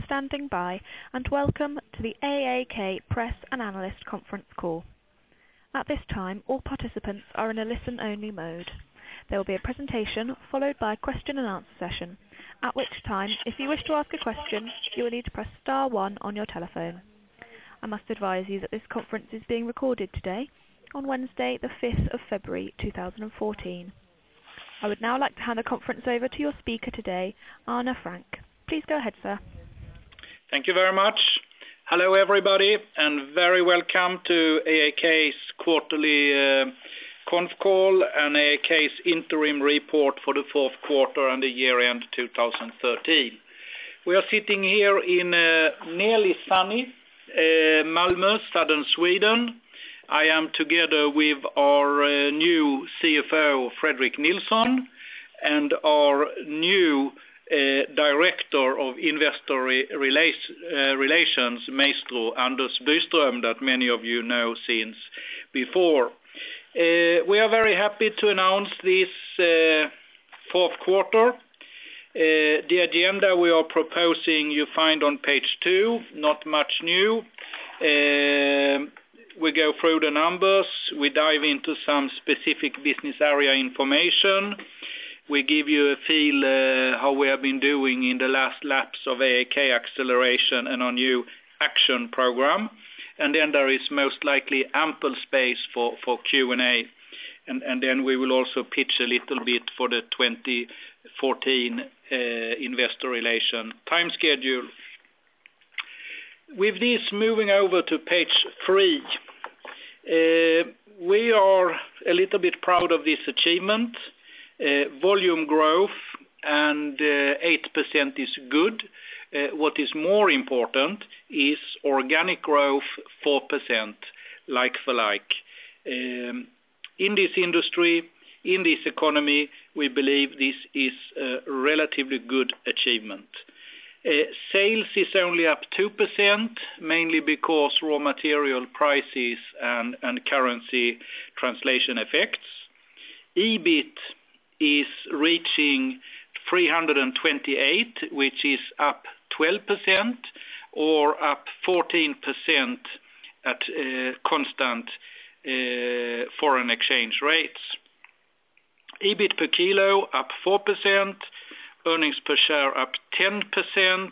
standing by, and welcome to the AAK Press and Analyst Conference Call. At this time, all participants are in a listen-only mode. There will be a presentation followed by a question and answer session, at which time, if you wish to ask a question, you will need to press star 1 on your telephone. I must advise you that this conference is being recorded today, on Wednesday, the 5th of February 2014. I would now like to hand the conference over to your speaker today, Arne Frank. Please go ahead, sir. Thank you very much. Hello, everybody, and very welcome to AAK's quarterly conf call and AAK's interim report for the fourth quarter and the year-end 2013. We are sitting here in nearly sunny Malmö, southern Sweden. I am together with our new CFO, Fredrik Nilsson, and our new Director of Investor Relations, Maestro Anders Byström, that many of you know since before. We are very happy to announce this fourth quarter. The agenda we are proposing you find on page 2, not much new. We go through the numbers, we dive into some specific business area information. We give you a feel how we have been doing in the last laps of AAK Acceleration and our new action program. And then there is most likely ample space for Q&A. And then we will also pitch a little bit for the 2014 investor relation time schedule. With this, moving over to page 3, we are a little bit proud of this achievement. Volume growth and 8% is good. What is more important is organic growth 4%, like for like. In this industry, in this economy, we believe this is a relatively good achievement. Sales is only up 2%, mainly because raw material prices and currency translation effects. EBIT is reaching 328, which is up 12%, or up 14% at constant foreign exchange rates. EBIT per kilo up 4%, earnings per share up 10%,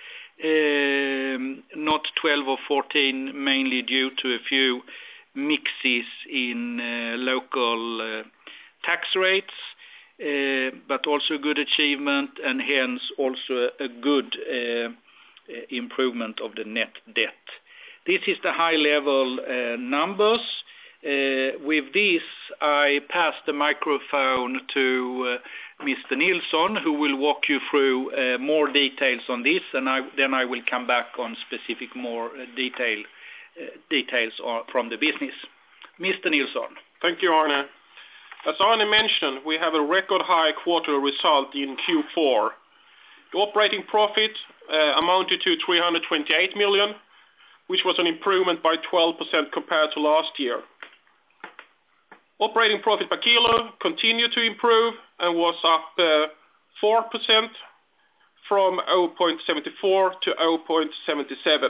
not 12 or 14, mainly due to a few mixes in local tax rates, but also good achievement and hence also a good improvement of the net debt. This is the high level numbers. With this, I pass the microphone to Mr. Nilsson, who will walk you through more details on this, and then I will come back on specific more details from the business. Mr. Nilsson. Thank you, Arne. As Arne mentioned, we have a record high quarter result in Q4. The operating profit amounted to 328 million, which was an improvement by 12% compared to last year. Operating profit per kilo continued to improve and was up 4% from 0.74 to 0.77.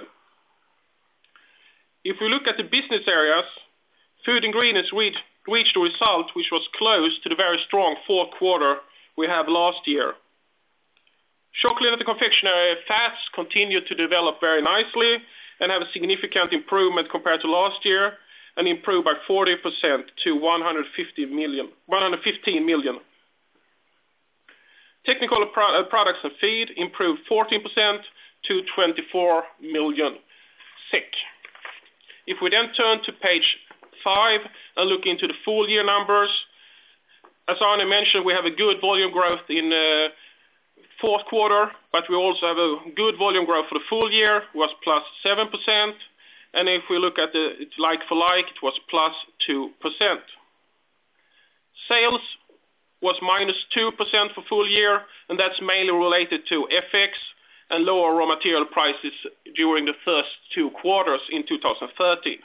If we look at the business areas, Food Ingredients reached a result which was close to the very strong fourth quarter we had last year. Chocolate and confectionery fats continued to develop very nicely and have a significant improvement compared to last year, and improved by 40% to 115 million. Technical products and feed improved 14% to 24 million SEK. If we then turn to page 5 and look into the full year numbers, as Arne mentioned, we have a good volume growth in fourth quarter, but we also have a good volume growth for the full year, was plus 7%. And if we look at it like for like, it was plus 2%. Sales was minus 2% for full year, and that's mainly related to FX and lower raw material prices during the first 2 quarters in 2013.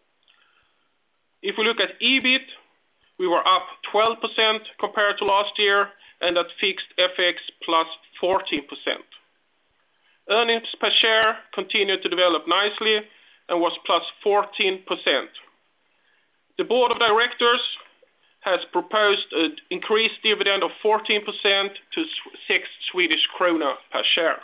If we look at EBIT, we were up 12% compared to last year, and at fixed FX plus 14%. Earnings per share continued to develop nicely and was plus 14%. The board of directors has proposed an increased dividend of 14% to 6 Swedish krona per share.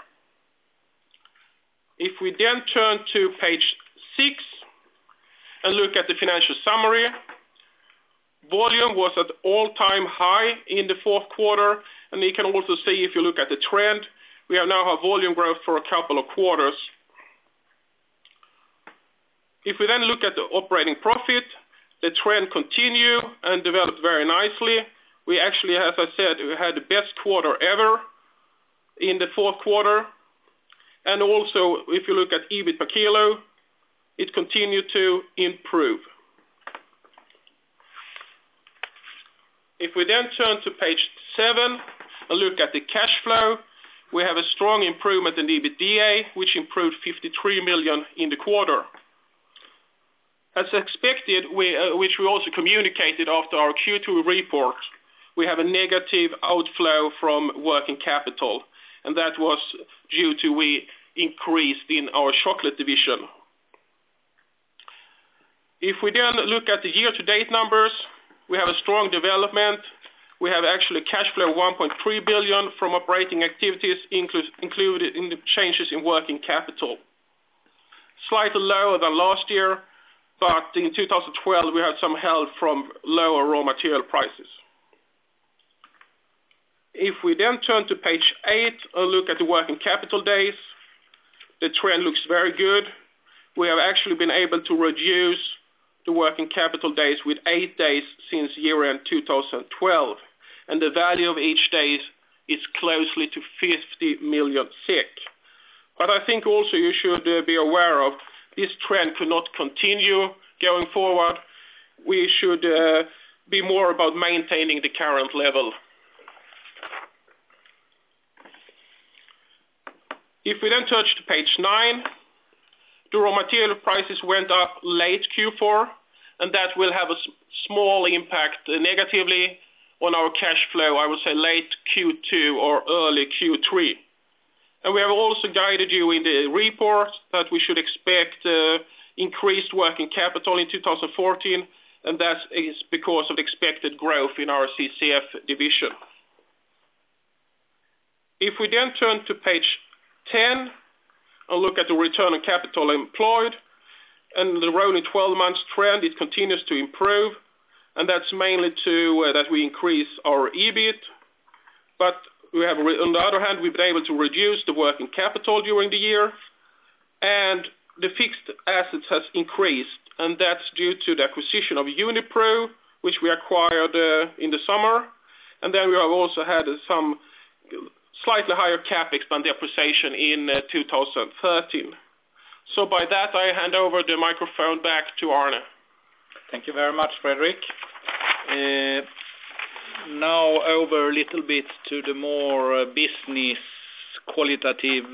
If we then turn to page 6 and look at the financial summary, volume was at all-time high in the fourth quarter, and you can also see if you look at the trend, we have now had volume growth for a couple of quarters. If we then look at the operating profit, the trend continued and developed very nicely. We actually, as I said, we had the best quarter ever in the fourth quarter. And also, if you look at EBIT per kilo, it continued to improve. If we then turn to page 7 and look at the cash flow, we have a strong improvement in the EBITDA, which improved 53 million in the quarter. As expected, which we also communicated after our Q2 report, we have a negative outflow from working capital, and that was due to we increased in our chocolate division. If we then look at the year-to-date numbers, we have a strong development. We have actually cash flow of 1.3 billion from operating activities included in the changes in working capital. Slightly lower than last year, but in 2012 we had some help from lower raw material prices. If we then turn to page 8 and look at the working capital days, the trend looks very good. We have actually been able to reduce the working capital days with 8 days since year-end 2012, and the value of each day is closely to 50 million SEK. But I think also you should be aware of this trend could not continue going forward. We should be more about maintaining the current level. If we then touch to page 9, the raw material prices went up late Q4, and that will have a small impact negatively on our cash flow, I would say late Q2 or early Q3. And we have also guided you in the report that we should expect increased working capital in 2014, and that is because of the expected growth in our CCF division. If we then turn to page 10 and look at the return on capital employed, and the rolling 12 months trend, it continues to improve, and that's mainly to that we increase our EBIT, but we have, on the other hand, we've been able to reduce the working capital during the year, and the fixed assets has increased, and that's due to the acquisition of Unipro, which we acquired in the summer, and then we have also had some slightly higher capex than depreciation in 2013. So by that, I hand over the microphone back to Arne. Thank you very much, Fredrik. Now over a little bit to the more business qualitative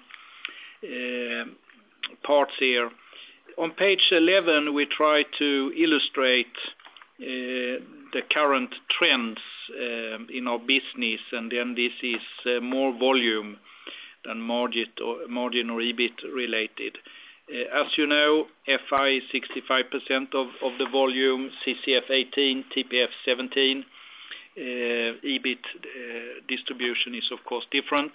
parts here. On page 11, we try to illustrate the current trends in our business, and then this is more volume than margin or EBIT related. As you know, FI is 65% of the volume, CCF 18, TPF 17. EBIT distribution is of course different.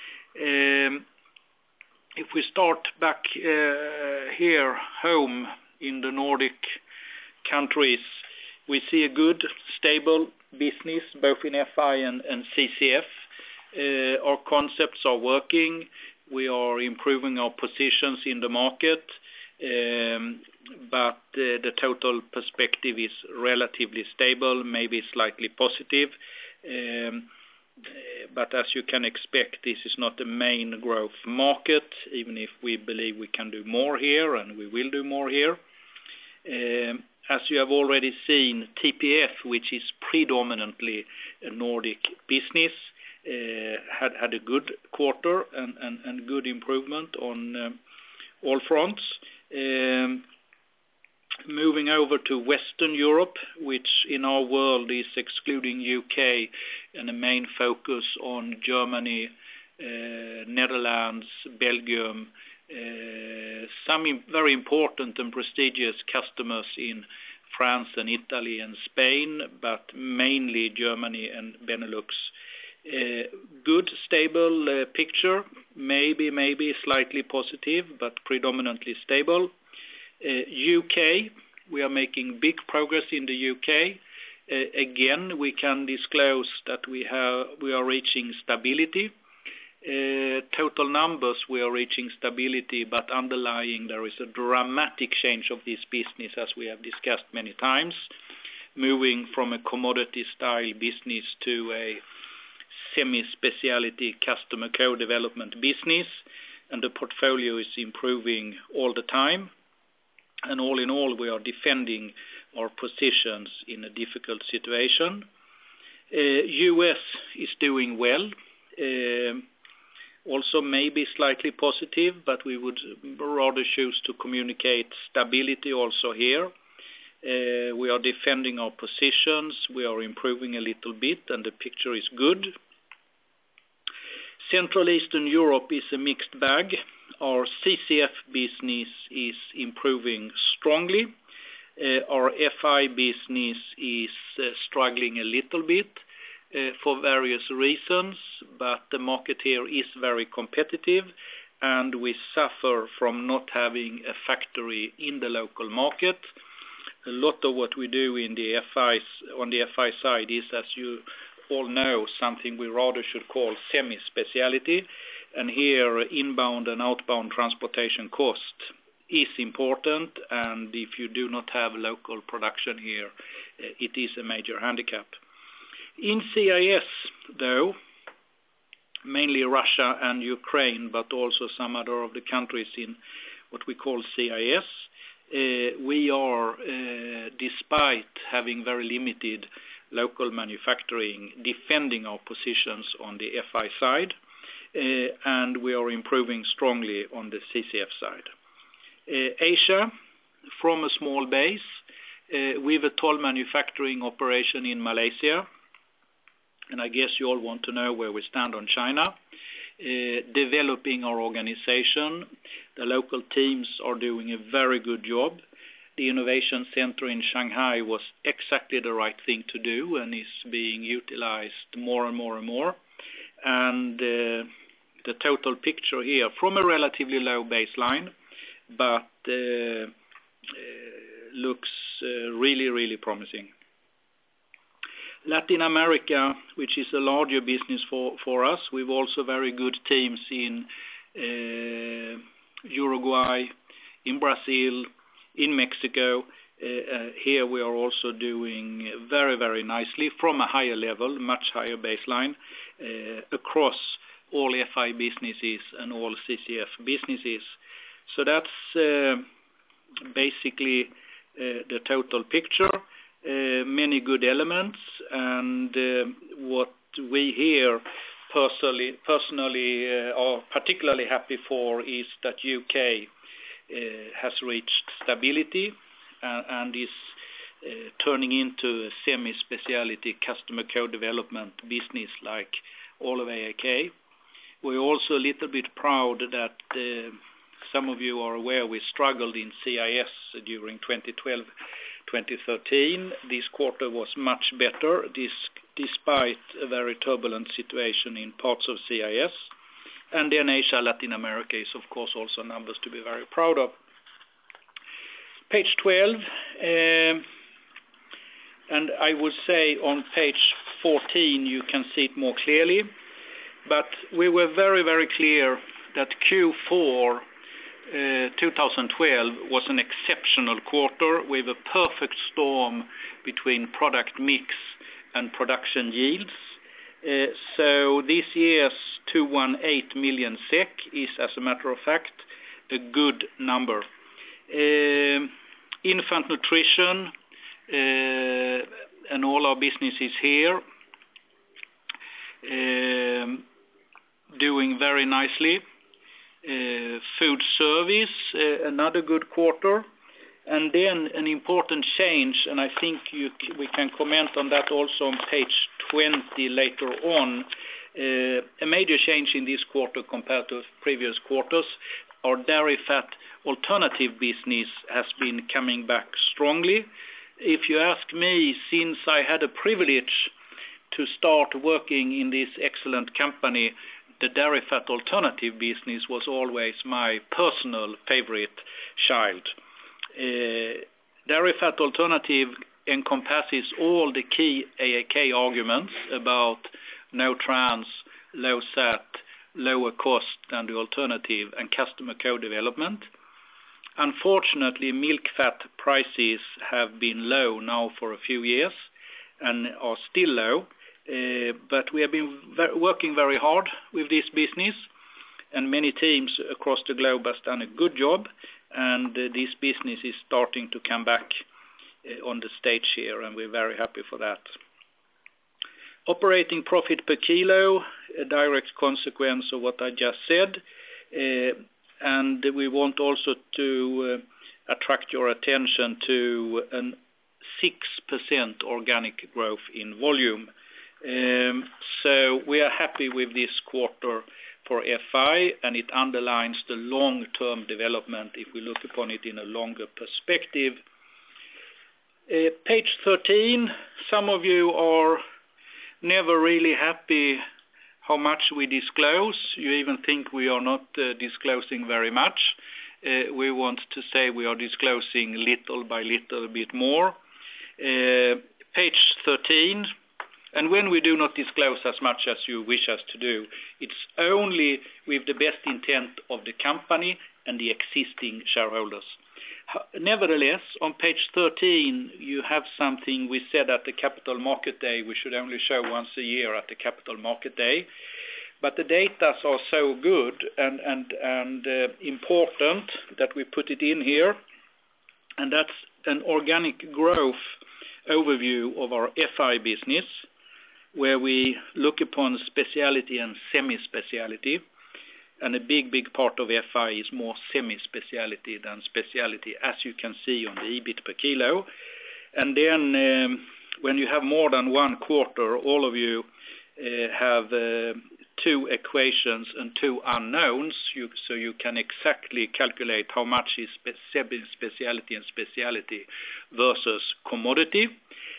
If we start back here home in the Nordic countries, we see a good stable business both in FI and CCF. Our concepts are working. We are improving our positions in the market, but the total perspective is relatively stable, maybe slightly positive. But as you can expect, this is not the main growth market, even if we believe we can do more here, and we will do more here. As you have already seen, TPF, which is predominantly a Nordic business, had a good quarter and good improvement on all fronts. Moving over to Western Europe, which in our world is excluding UK, and the main focus on Germany, Netherlands, Belgium, some very important and prestigious customers in France and Italy and Spain, but mainly Germany and Benelux. Good, stable picture, maybe slightly positive, but predominantly stable. UK, we are making big progress in the UK. Again, we can disclose that we are reaching stability. Total numbers, we are reaching stability, but underlying there is a dramatic change of this business, as we have discussed many times, moving from a commodity style business to a semi-speciality customer co-development business, and the portfolio is improving all the time. And all in all, we are defending our positions in a difficult situation. US is doing well. Also maybe slightly positive, but we would rather choose to communicate stability also here. We are defending our positions, we are improving a little bit, and the picture is good. Central Eastern Europe is a mixed bag. Our CCF business is improving strongly. Our FI business is struggling a little bit for various reasons, but the market here is very competitive, and we suffer from not having a factory in the local market. A lot of what we do in the on the FI side is, as you all know, something we rather should call semi-speciality, and here inbound and outbound transportation cost is important, and if you do not have local production here, it is a major handicap. In CIS, though, mainly Russia and Ukraine, but also some other of the countries in what we call CIS, we are, despite having very limited local manufacturing, defending our positions on the FI side, and we are improving strongly on the CCF side. Asia, from a small base, we have a toll manufacturing operation in Malaysia, and I guess you all want to know where we stand on China. Developing our organization, the local teams are doing a very good job. The innovation center in Shanghai was exactly the right thing to do and is being utilized more and more and more. And the total picture here, from a relatively low baseline, but looks really, really promising. Latin America, which is a larger business for us, we've also very good teams in Uruguay, in Brazil, in Mexico. Here we are also doing very, very nicely from a higher level, much higher baseline, across all FI businesses and all CCF businesses. So that's basically the total picture. Many good elements, and what we here personally are particularly happy for is that UK has reached stability and is turning into a semi-speciality customer co-development business like all of AAK. We're also a little bit proud that some of you are aware we struggled in CIS during 2012-2013. This quarter was much better, despite a very turbulent situation in parts of CIS. And then Asia, Latin America is, of course, also numbers to be very proud of. Page 12, and I would say on page 14 you can see it more clearly, but we were very, very clear that Q4 2012 was an exceptional quarter with a perfect storm between product mix and production yields. So this year's 218 million SEK is, as a matter of fact, a good number. Infant nutrition and all our businesses here doing very nicely. Food service, another good quarter. And then an important change, and I think we can comment on that also on page 20 later on. A major change in this quarter compared to previous quarters, our dairy fat alternative business has been coming back strongly. If you ask me, since I had a privilege to start working in this excellent company, the dairy fat alternative business was always my personal favorite child. Dairy fat alternative encompasses all the key AAK arguments about no trans, low sat, lower cost than the alternative, and customer co-development. Unfortunately, milk fat prices have been low now for a few years and are still low, but we have been working very hard with this business, and many teams across the globe have done a good job, and this business is starting to come back on the stage here, and we're very happy for that. Operating profit per kilo, a direct consequence of what I just said, and we want also to attract your attention to a 6% organic growth in volume. So we are happy with this quarter for FI, and it underlines the long-term development if we look upon it in a longer perspective. Page 13, some of you are never really happy how much we disclose. You even think we are not disclosing very much. We want to say we are disclosing little by little bit more. Page 13, and when we do not disclose as much as you wish us to do, it's only with the best intent of the company and the existing shareholders. Nevertheless, on page 13, you have something we said at the Capital Market Day we should only show once a year at the Capital Market Day. But the data are so good and important that we put it in here, and that's an organic growth overview of our FI business, where we look upon specialty and semi-specialty. And a big part of FI is more semi-specialty than specialty, as you can see on the EBIT per kilo. And then when you have more than one quarter, all of you have two equations and two unknowns, so you can exactly calculate how much is semi-specialty and specialty versus commodity,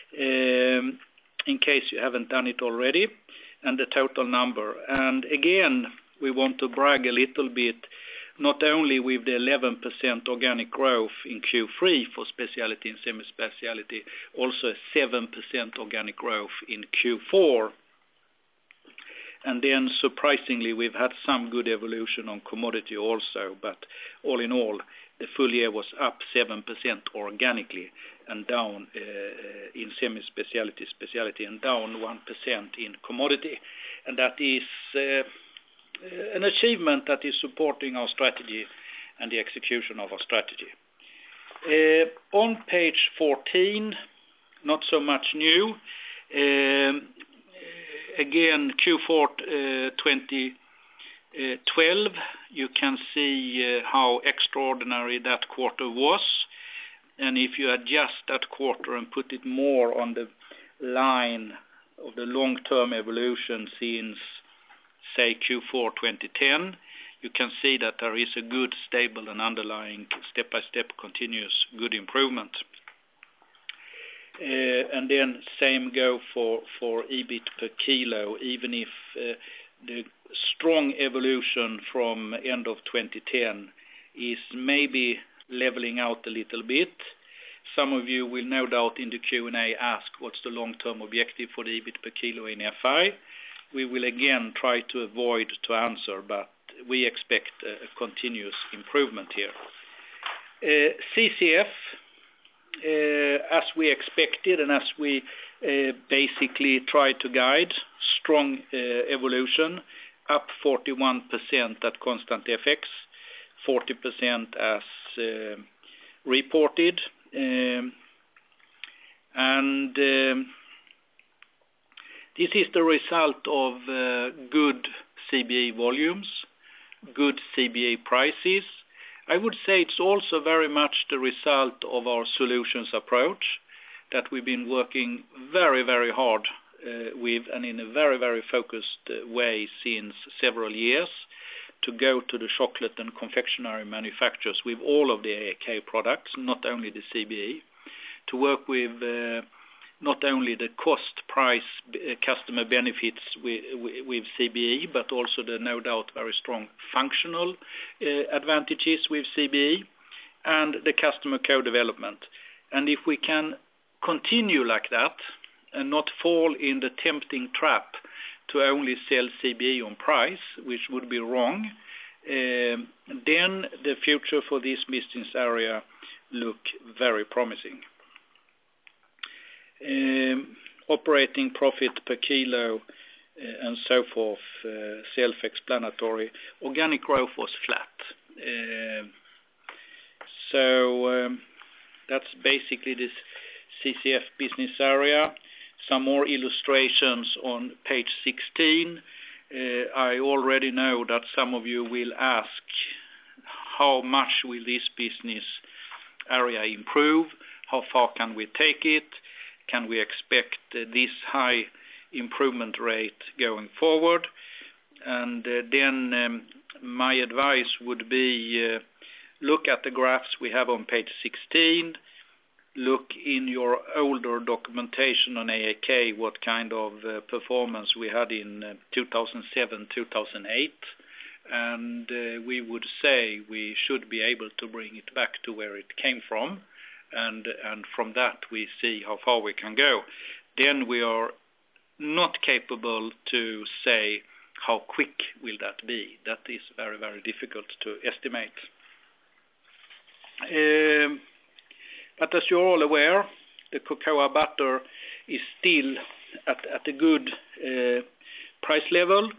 in case you haven't done it already, and the total number. And again, we want to brag a little bit, not only with the 11% organic growth in Q3 for specialty and semi-specialty, also a 7% organic growth in Q4. And then surprisingly, we've had some good evolution on commodity also, but all in all, the full year was up 7% organically and down in semi-specialty, specialty, and down 1% in commodity. And that is an achievement that is supporting our strategy and the execution of our strategy. On page 14, not so much new. Again, Q4 2012, you can see how extraordinary that quarter was. And if you adjust that quarter and put it more on the line of the long-term evolution since, say, Q4 2010, you can see that there is a good, stable, and underlying step-by-step continuous good improvement. And then same go for EBIT per kilo, even if the strong evolution from end of 2010 is maybe leveling out a little bit. Some of you will no doubt in the Q&A ask what's the long-term objective for the EBIT per kilo in FI. We will again try to avoid to answer, but we expect a continuous improvement here. CCF, as we expected and as we basically tried to guide, strong evolution, up 41% at constant FX, 40% as reported. And this is the result of good CBE volumes, good CBE prices. I would say it's also very much the result of our solutions approach, that we've been working very, very hard with, and in a very, very focused way since several years, to go to the chocolate and confectionery manufacturers with all of the AAK products, not only the CBE, to work with not only the cost price customer benefits with CBE, but also the no doubt very strong functional advantages with CBE and the customer co-development. And if we can continue like that and not fall in the tempting trap to only sell CBE on price, which would be wrong, then the future for this business area look very promising. Operating profit per kilo and so forth, self-explanatory. Organic growth was flat. So that's basically this CCF business area. Some more illustrations on page 16. I already know that some of you will ask how much will this business area improve? How far can we take it? Can we expect this high improvement rate going forward? And then my advice would be look at the graphs we have on page 16. Look in your older documentation on AAK what kind of performance we had in 2007, 2008. And we would say we should be able to bring it back to where it came from. And from that we see how far we can go. Then we are not capable to say how quick will that be. That is very, very difficult to estimate. But as you're all aware, the cocoa butter is still at a good price level.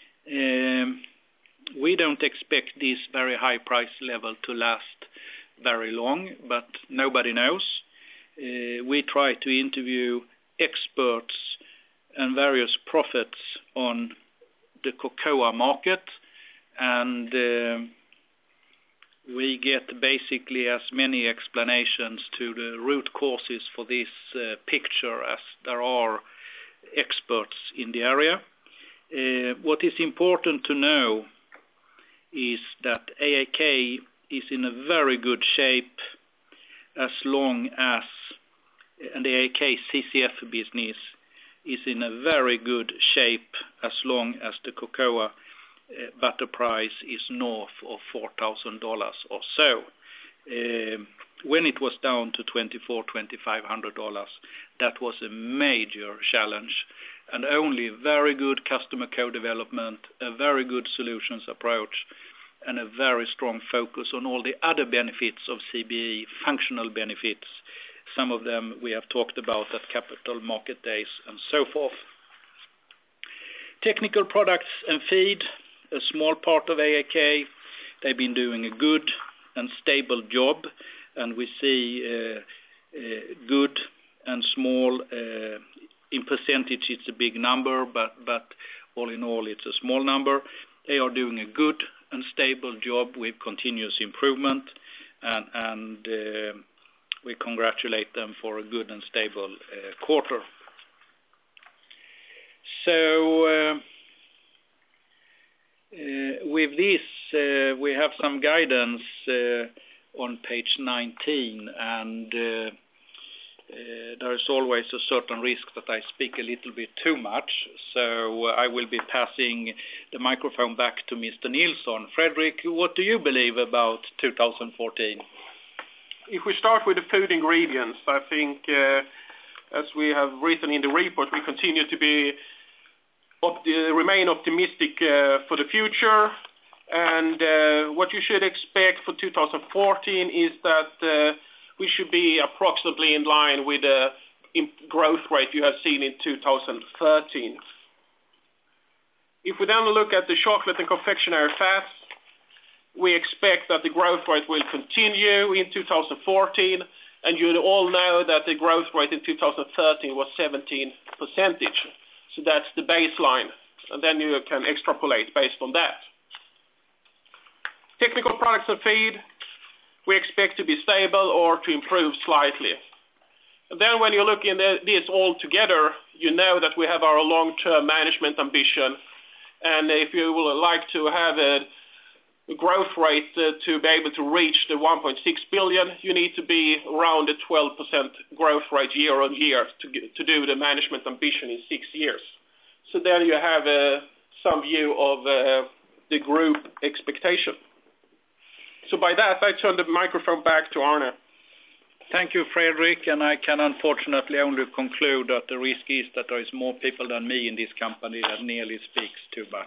We don't expect this very high price level to last very long, but nobody knows. We try to interview experts and various prophets on the cocoa market, and we get basically as many explanations to the root causes for this picture as there are experts in the area. What is important to know is that AAK is in a very good shape as long as, and the AAK CCF business is in a very good shape as long as the cocoa butter price is north of $4,000 or so. When it was down to $2,400, $2,500, that was a major challenge, and only very good customer co-development, a very good solutions approach, and a very strong focus on all the other benefits of CBE, functional benefits. Some of them we have talked about at Capital Market Days and so forth. Technical products and feed, a small part of AAK. They've been doing a good and stable job, and we see good and small. In percentage, it's a big number, but all in all, it's a small number. They are doing a good and stable job with continuous improvement, and we congratulate them for a good and stable quarter. So with this, we have some guidance on page 19, and there is always a certain risk that I speak a little bit too much, so I will be passing the microphone back to Mr. Nilsson. Fredrik, what do you believe about 2014? If we start with the food ingredients, I think as we have written in the report, we continue to remain optimistic for the future, and what you should expect for 2014 is that we should be approximately in line with the growth rate you have seen in 2013. If we then look at the chocolate and confectionery fats, we expect that the growth rate will continue in 2014, and you all know that the growth rate in 2013 was 17%. So that's the baseline, and then you can extrapolate based on that. Technical products and feed, we expect to be stable or to improve slightly. Then when you look in this all together, you know that we have our long-term management ambition. And if you would like to have a growth rate to be able to reach the 1.6 billion, you need to be around a 12% growth rate year on year to do the management ambition in 6 years. So then you have some view of the group expectation. So by that, I turn the microphone back to Arne. Thank you, Fredrik, and I can unfortunately only conclude that the risk is that there is more people than me in this company that nearly speaks too much.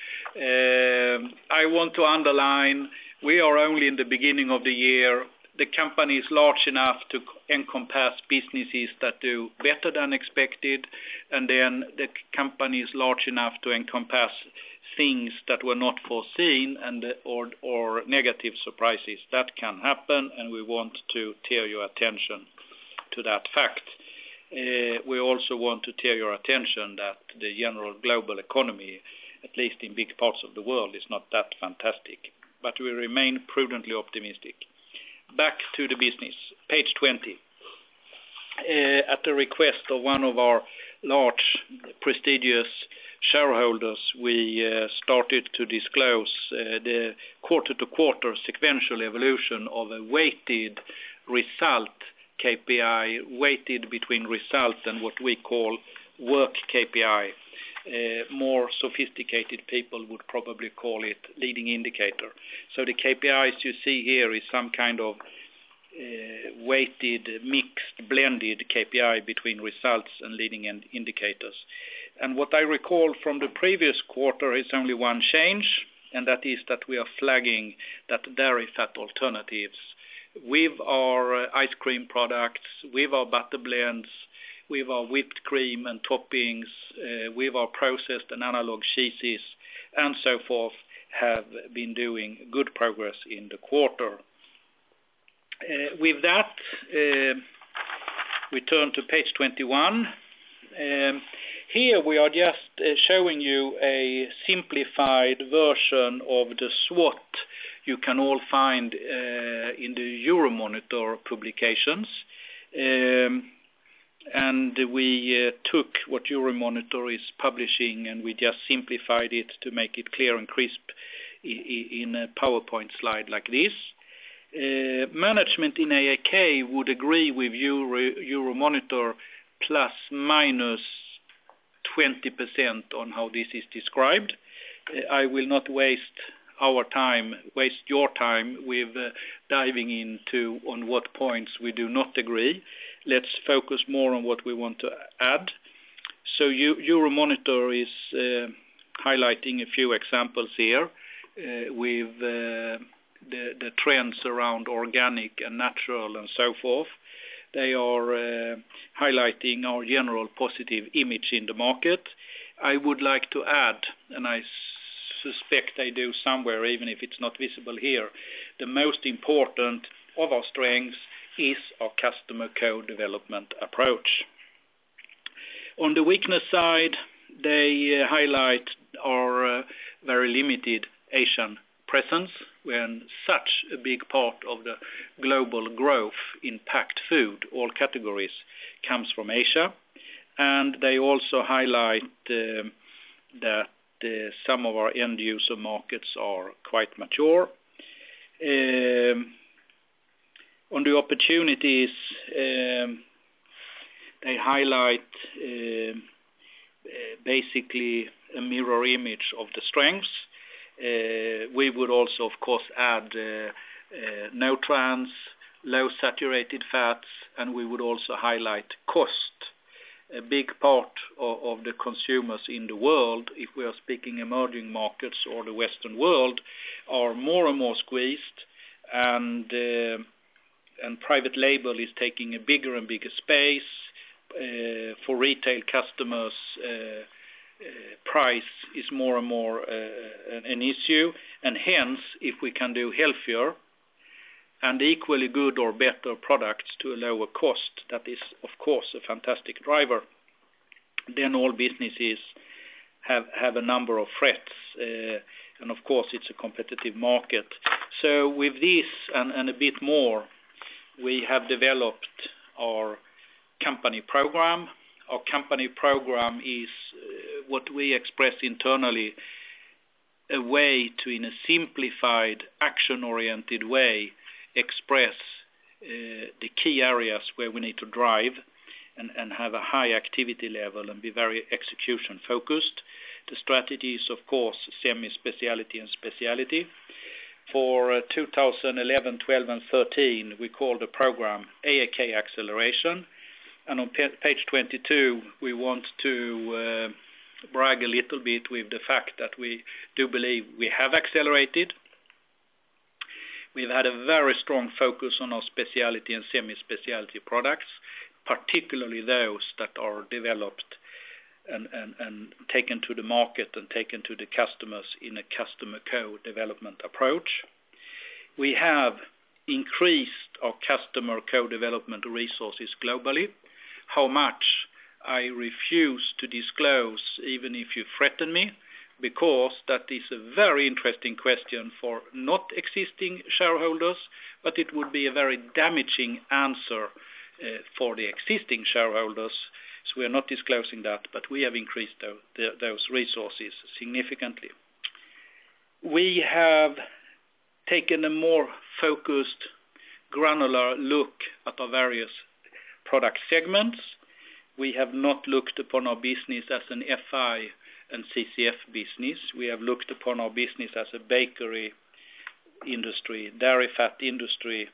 I want to underline, we are only in the beginning of the year. The company is large enough to encompass businesses that do better than expected, and then the company is large enough to encompass things that were not foreseen and or negative surprises. That can happen, and we want to tear your attention to that fact. We also want to tear your attention that the general global economy, at least in big parts of the world, is not that fantastic. But we remain prudently optimistic. Back to the business. Page 20. At the request of one of our large, prestigious shareholders, we started to disclose the quarter-to-quarter sequential evolution of a weighted result KPI, weighted between result and what we call work KPI. More sophisticated people would probably call it leading indicator. So the KPIs you see here is some kind of weighted, mixed, blended KPI between results and leading indicators. And what I recall from the previous quarter is only one change, and that is that we are flagging that dairy fat alternatives with our ice cream products, with our butter blends, with our whipped cream and toppings, with our processed and analog cheeses, and so forth, have been doing good progress in the quarter. With that, we turn to page 21. Here we are just showing you a simplified version of the SWOT you can all find in the Euromonitor publications. And we took what Euromonitor is publishing and we just simplified it to make it clear and crisp in a PowerPoint slide like this. Management in AAK would agree with Euromonitor plus minus 20% on how this is described. I will not waste your time with diving into on what points we do not agree. Let's focus more on what we want to add. So Euromonitor is highlighting a few examples here with the trends around organic and natural and so forth. They are highlighting our general positive image in the market. I would like to add, and I suspect they do somewhere, even if it's not visible here, the most important of our strengths is our customer co-development approach. On the weakness side, they highlight our very limited Asian presence, when such a big part of the global growth in packed food, all categories, comes from Asia. And they also highlight that some of our end user markets are quite mature. On the opportunities, they highlight basically a mirror image of the strengths. We would also, of course, add no trans, low saturated fats, and we would also highlight cost. A big part of the consumers in the world, if we are speaking emerging markets or the Western world, are more and more squeezed, and private label is taking a bigger and bigger space. For retail customers, price is more and more an issue, and hence, if we can do healthier and equally good or better products to a lower cost, that is, of course, a fantastic driver. Then all businesses have a number of threats, and of course, it's a competitive market. So with this and a bit more, we have developed our company program. Our company program is what we express internally, a way to, in a simplified, action-oriented way, express the key areas where we need to drive and have a high activity level and be very execution-focused. The strategy is, of course, semi-speciality and speciality. For 2011, 12, and 13, we call the program AAK Acceleration. And on page 22, we want to brag a little bit with the fact that we do believe we have accelerated. We've had a very strong focus on our speciality and semi-speciality products, particularly those that are developed and taken to the market and taken to the customers in a customer co-development approach. We have increased our customer co-development resources globally. How much I refuse to disclose, even if you threaten me, because that is a very interesting question for not existing shareholders, but it would be a very damaging answer for the existing shareholders. So we are not disclosing that, but we have increased those resources significantly. We have taken a more focused, granular look at our various product segments. We have not looked upon our business as an FI and CCF business. We have looked upon our business as a bakery industry, dairy fat industry,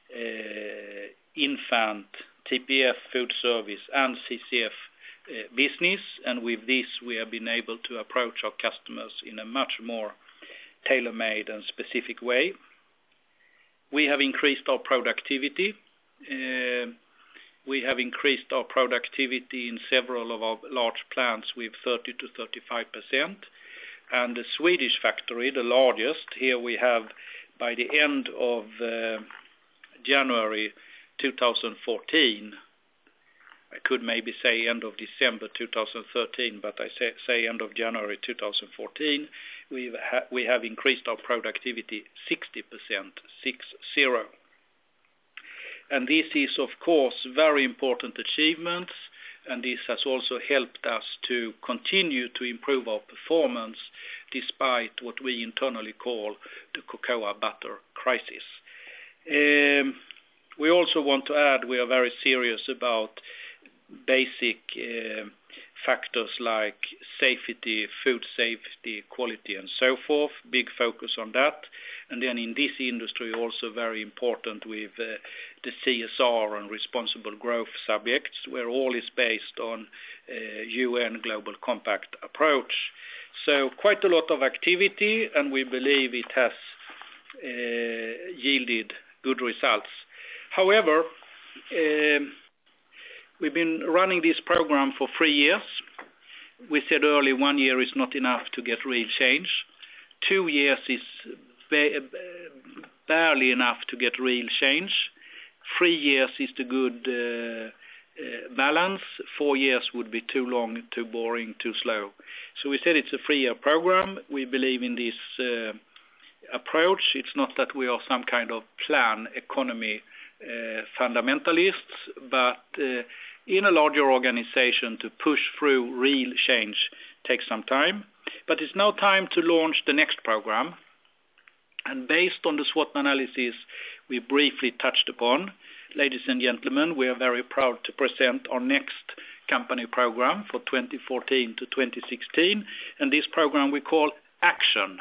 infant, TPF, food service, and CCF business. And with this, we have been able to approach our customers in a much more tailor-made and specific way. We have increased our productivity. We have increased our productivity in several of our large plants with 30 to 35%. And the Swedish factory, the largest, here we have by the end of January 2014, I could maybe say end of December 2013, but I say end of January 2014, we have increased our productivity 60%, 60. And this is, of course, very important achievements, and this has also helped us to continue to improve our performance despite what we internally call the cocoa butter crisis. We also want to add we are very serious about basic factors like safety, food safety, quality, and so forth. Big focus on that. And then in this industry, also very important with the CSR and responsible growth subjects, where all is based on UN Global Compact approach. So quite a lot of activity, and we believe it has yielded good results. However, we've been running this program for 3 years. We said earlier 1 year is not enough to get real change. 2 years is barely enough to get real change. 3 years is the good balance. 4 years would be too long, too boring, too slow. So we said it's a 3-year program. We believe in this approach. It's not that we are some kind of plan economy fundamentalists, but in a larger organization to push through real change takes some time. But it's now time to launch the next program. And based on the SWOT analysis we briefly touched upon, ladies and gentlemen, we are very proud to present our next company program for 2014 to 2016. And this program we call Action.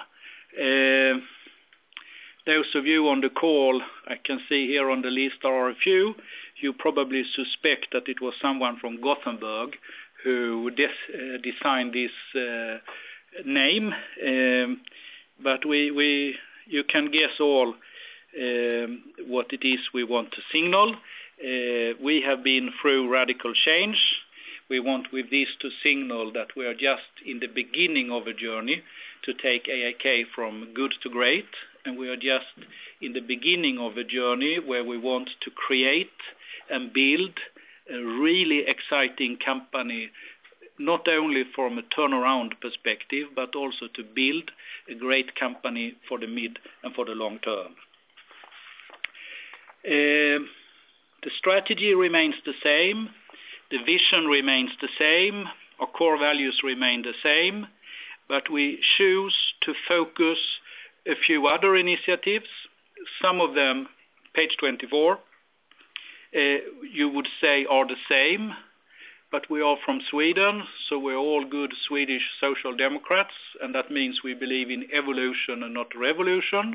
Those of you on the call, I can see here on the list are a few. You probably suspect that it was someone from Gothenburg who designed this name. But you can guess all what it is we want to signal. We have been through radical change. We want with this to signal that we are just in the beginning of a journey to take AAK from good to great. And we are just in the beginning of a journey where we want to create and build a really exciting company, not only from a turnaround perspective, but also to build a great company for the mid and for the long term. The strategy remains the same. The vision remains the same, our core values remain the same, but we choose to focus a few other initiatives. Some of them, page 24, you would say are the same, but we are from Sweden, so we're all good Swedish social democrats, and that means we believe in evolution and not revolution.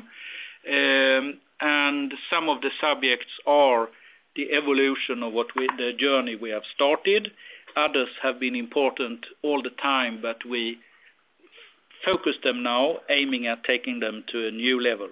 And some of the subjects are the evolution of the journey we have started. Others have been important all the time, but we focus them now, aiming at taking them to a new level.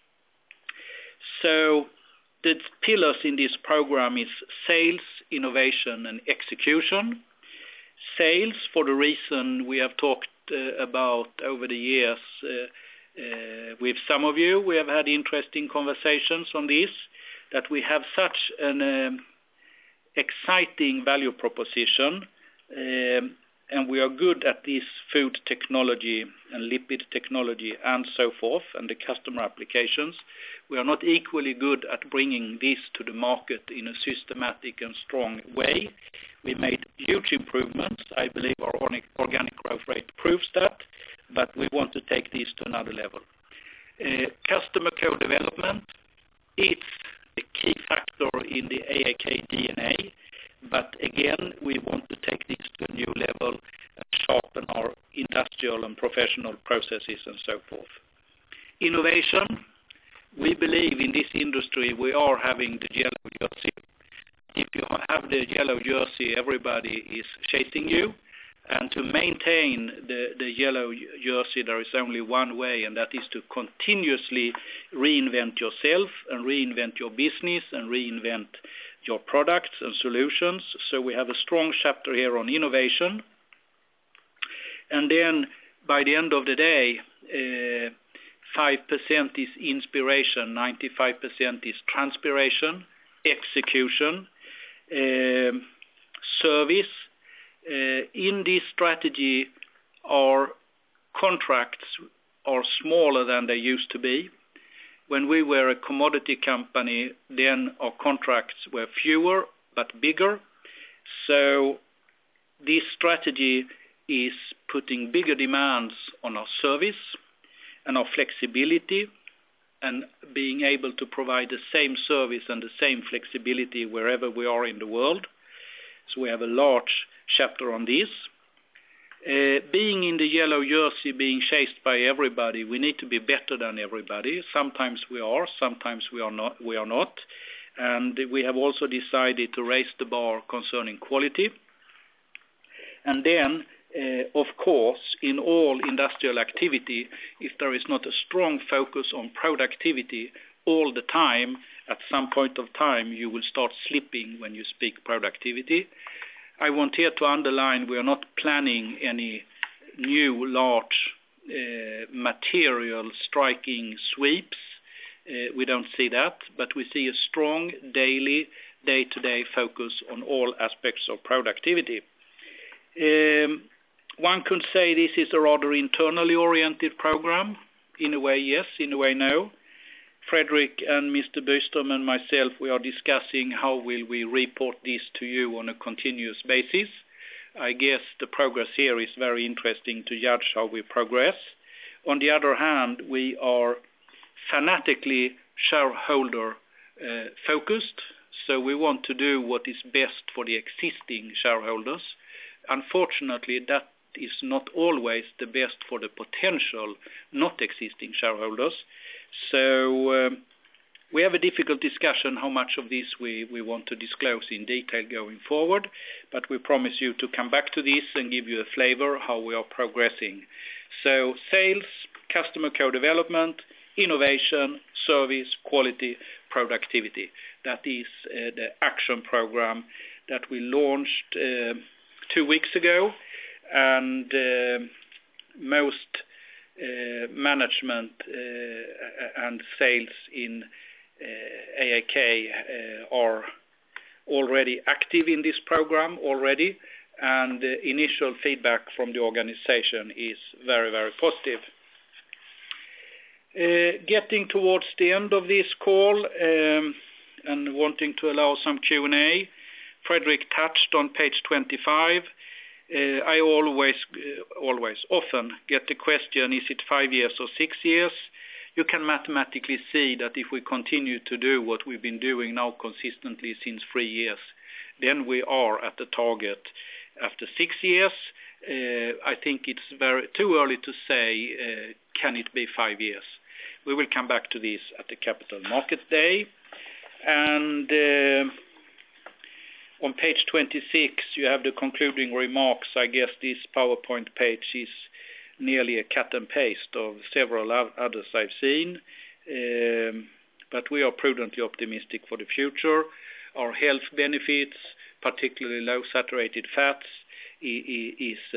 So the pillars in this program is sales, innovation, and execution. Sales, for the reason we have talked about over the years with some of you, we have had interesting conversations on this, that we have such an exciting value proposition, and we are good at this food technology and lipid technology and so forth, and the customer applications. We are not equally good at bringing this to the market in a systematic and strong way. We made huge improvements. I believe our organic growth rate proves that, but we want to take this to another level. Customer co-development, it's a key factor in the AAK DNA, but again, we want to take this to a new level and sharpen our industrial and professional processes and so forth. Innovation, we believe in this industry we are having the yellow jersey. If you have the yellow jersey, everybody is chasing you. And to maintain the yellow jersey, there is only one way, and that is to continuously reinvent yourself and reinvent your business and reinvent your products and solutions. So we have a strong chapter here on innovation. And then by the end of the day, 5% is inspiration, 95% is transpiration, execution, service. In this strategy, our contracts are smaller than they used to be. When we were a commodity company, then our contracts were fewer but bigger. So this strategy is putting bigger demands on our service and our flexibility, and being able to provide the same service and the same flexibility wherever we are in the world. So we have a large chapter on this. Being in the yellow jersey, being chased by everybody, we need to be better than everybody. Sometimes we are, sometimes we are not. And we have also decided to raise the bar concerning quality. And then, of course, in all industrial activity, if there is not a strong focus on productivity all the time, at some point of time you will start slipping when you speak productivity. I want here to underline we are not planning any new large material striking sweeps. We don't see that, but we see a strong daily, day-to-day focus on all aspects of productivity. One could say this is a rather internally oriented program. In a way, yes. In a way, no. Fredrik and Mr. Byström and myself, we are discussing how will we report this to you on a continuous basis. I guess the progress here is very interesting to judge how we progress. On the other hand, we are fanatically shareholder focused, so we want to do what is best for the existing shareholders. Unfortunately, that is not always the best for the potential not existing shareholders. So we have a difficult discussion how much of this we want to disclose in detail going forward, but we promise you to come back to this and give you a flavor how we are progressing. So sales, customer co-development, innovation, service, quality, productivity. That is the action program that we launched 2 weeks ago, and most management and sales in AAK are already active in this program already, and initial feedback from the organization is very, very positive. Getting towards the end of this call and wanting to allow some Q&A, Fredrik touched on page 25. I often get the question, is it 5 years or 6 years? You can mathematically see that if we continue to do what we've been doing now consistently since 3 years, then we are at the target after 6 years. I think it's too early to say, can it be 5 years? We will come back to this at the Capital Markets Day. And on page 26, you have the concluding remarks. I guess this PowerPoint page is nearly a cut and paste of several others I've seen. But we are prudently optimistic for the future. Our health benefits, particularly low saturated fats, is a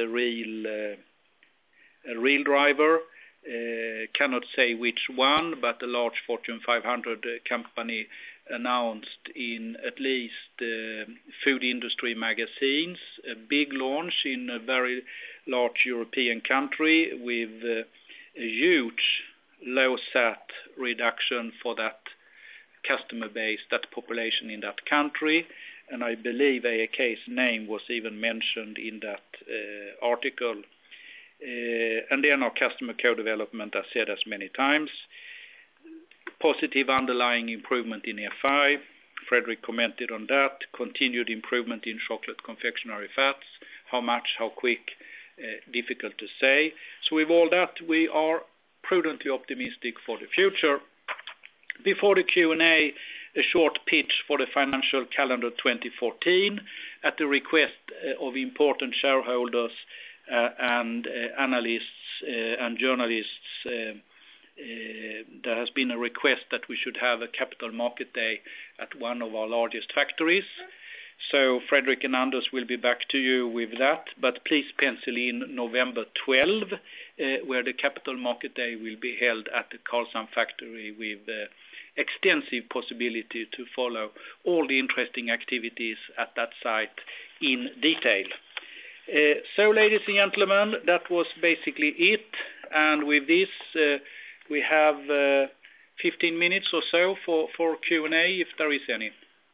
real driver. Cannot say which one, but a large Fortune 500 company announced in at least food industry magazines a big launch in a very large European country with a huge low sat reduction for that customer base, that population in that country. And I believe AAK's name was even mentioned in that article. And then our customer co-development, I said as many times. Positive underlying improvement in FI. Fredrik commented on that. Continued improvement in chocolate confectionery fats. How much, how quick, difficult to say. So with all that, we are prudently optimistic for the future. Before the Q&A, a short pitch for the financial calendar 2014 at the request of important shareholders and analysts and journalists. There has been a request that we should have a capital market day at one of our largest factories. So Fredrik and Anders will be back to you with that, but please pencil in November 12, where the capital market day will be held at the Karlshamn factory with extensive possibility to follow all the interesting activities at that site in detail. So ladies and gentlemen, that was basically it. And with this, we have 15 minutes or so for Q&A, if there is any.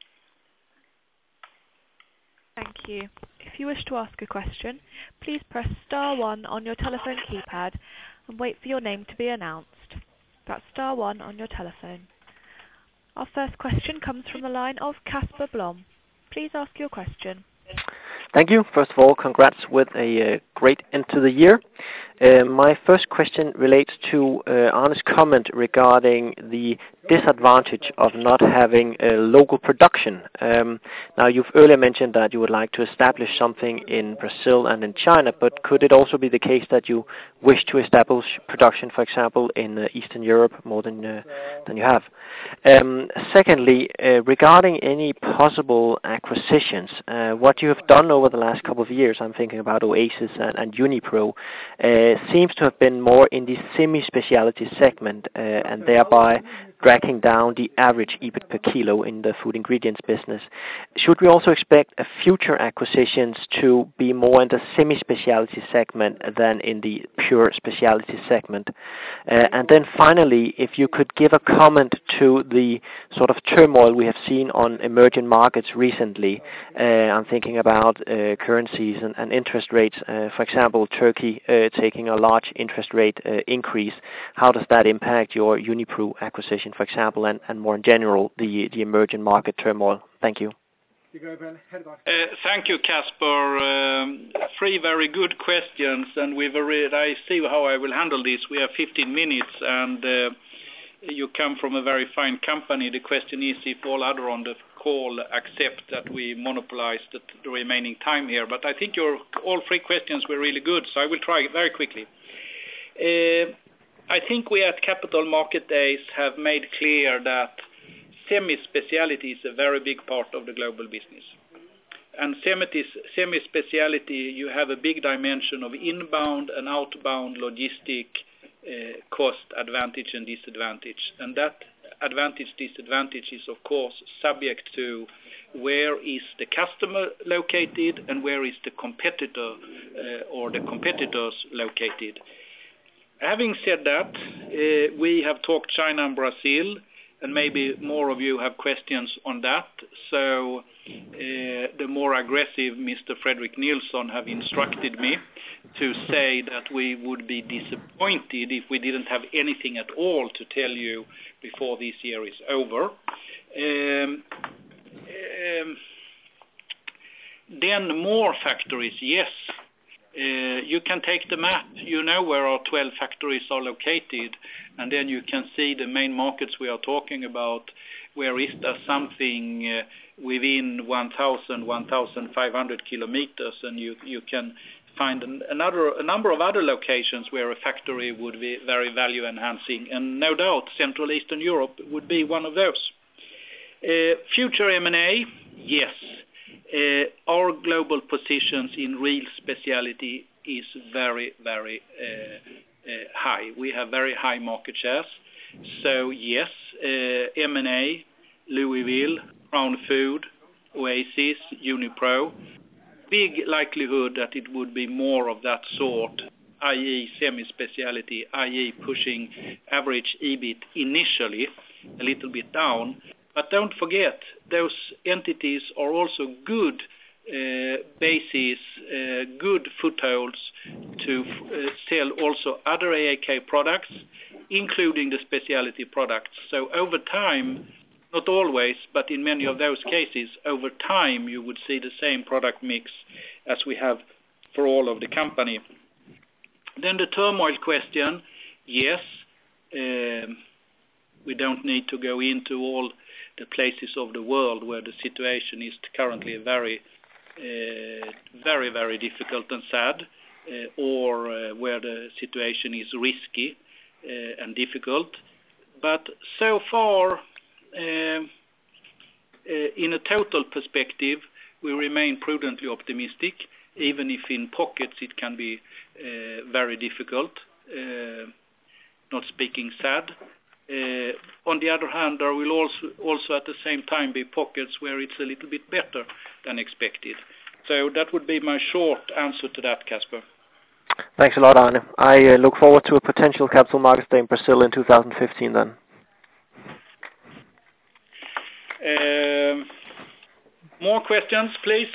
Thank you. If you wish to ask a question, please press star 1 on your telephone keypad and wait for your name to be announced. That's star 1 on your telephone. Our first question comes from the line of Casper Blom. Please ask your question. Thank you. First of all, congrats with a great end to the year. My first question relates to Arne's comment regarding the disadvantage of not having a local production. Now, you've earlier mentioned that you would like to establish something in Brazil and in China, but could it also be the case that you wish to establish production, for example, in Eastern Europe more than you have? Secondly, regarding any possible acquisitions, what you have done over the last couple of years, I'm thinking about Oasis and Unipro, seems to have been more in the semi-speciality segment and thereby dragging down the average EBIT per kilo in the food ingredients business. Should we also expect future acquisitions to be more in the semi-speciality segment than in the pure speciality segment? And then finally, if you could give a comment to the sort of turmoil we have seen on emerging markets recently. I'm thinking about currencies and interest rates. For example, Turkey taking a large interest rate increase. How does that impact your Unipro acquisition, for example, and more in general, the emerging market turmoil? Thank you. Thank you, Casper. 3 very good questions, and I see how I will handle this. We have 15 minutes, and you come from a very fine company. The question is if all other on the call accept that we monopolize the remaining time here. But I think all 3 questions were really good, so I will try very quickly. I think we at Capital Market Days have made clear that semi-speciality is a very big part of the global business. And semi-speciality, you have a big dimension of inbound and outbound logistic cost advantage and disadvantage. And that disadvantage is, of course, subject to where is the customer located and where is the competitor or the competitors located. Having said that, we have talked China and Brazil, and maybe more of you have questions on that. So the more aggressive Mr. Fredrik Nilsson have instructed me to say that we would be disappointed if we didn't have anything at all to tell you before this year is over. Then more factories, yes. You can take the map, you know where our 12 factories are located, and then you can see the main markets we are talking about, where is there something within 1,500 kilometers, and you can find a number of other locations where a factory would be very value enhancing, and no doubt Central Eastern Europe would be one of those. Future M&A, yes. Our global positions in real specialty is very, very high. We have very high market shares. So yes, M&A, Louisville, Crown Food, Oasis, Unipro, big likelihood that it would be more of that sort, i.e. semi-speciality, i.e. pushing average EBIT initially a little bit down. But don't forget, those entities are also good bases, good footholds to sell also other AAK products, including the specialty products. So over time, not always, but in many of those cases, over time you would see the same product mix as we have for all of the company. Then the turmoil question, yes, we don't need to go into all the places of the world where the situation is currently very, very difficult and sad, or where the situation is risky and difficult. But so far, in a total perspective, we remain prudently optimistic, even if in pockets it can be very difficult, not speaking sad. On the other hand, there will also at the same time be pockets where it's a little bit better than expected. So that would be my short answer to that, Casper. Thanks a lot, Arne. I look forward to a potential Capital Markets Day in Brazil in 2015 then. More questions, please.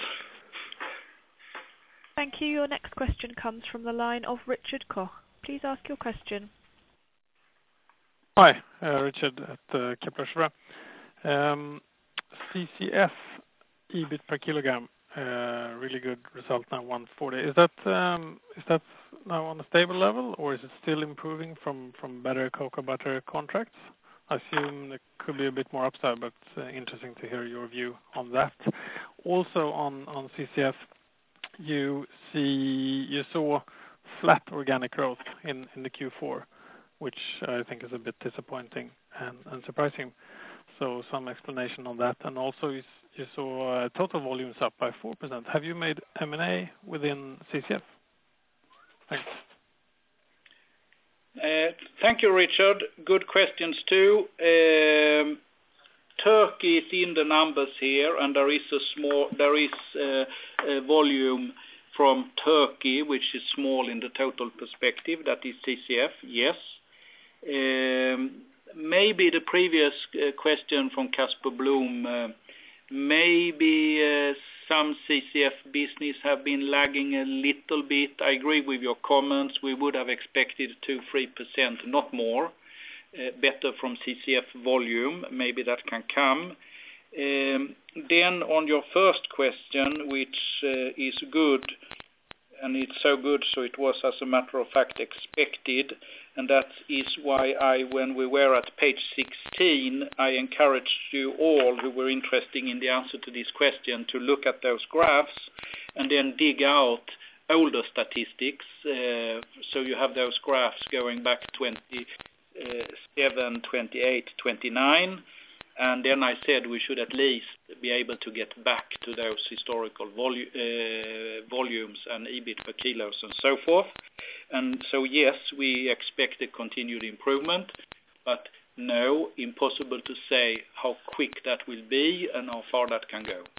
Thank you. Your next question comes from the line of Richard Koch. Please ask your question. Hi, Richard at Kepler Cheuvreux. CCF EBIT per kilogram, really good result now, 140. Is that now on a stable level, or is it still improving from better cocoa butter contracts? I assume there could be a bit more upside, but interesting to hear your view on that. Also on CCF, you saw flat organic growth in the Q4, which I think is a bit disappointing and surprising. So some explanation on that. And also you saw total volumes up by 4%. Have you made M&A within CCF? Thanks. Thank you, Richard. Good questions too. Turkey is in the numbers here, and there is a volume from Turkey, which is small in the total perspective. That is CCF, yes. Maybe the previous question from Casper Blom, maybe some CCF business have been lagging a little bit. I agree with your comments. We would have expected 2-3%, not more, better from CCF volume. Maybe that can come. Then on your first question, which is good, and it's so good so it was as a matter of fact expected, and that is why when we were at page 16, I encouraged you all who were interested in the answer to this question to look at those graphs and then dig out older statistics. So you have those graphs going back 27, 28, 29. And then I said we should at least be able to get back to those historical volumes and EBIT per kilos and so forth. And so yes, we expect a continued improvement, but no, impossible to say how quick that will be and how far that can go.